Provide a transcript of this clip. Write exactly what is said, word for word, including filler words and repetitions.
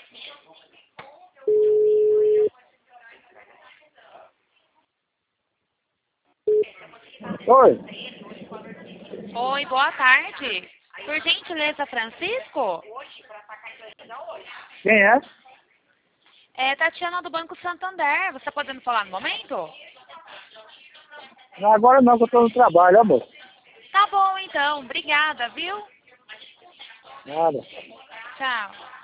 Oi. Oi, boa tarde. Por gentileza, Francisco? Quem é? É Tatiana do Banco Santander. Você está podendo falar no momento? Não, agora não, que eu tô no trabalho, amor. Tá bom, então. Obrigada, viu? Nada. Tchau.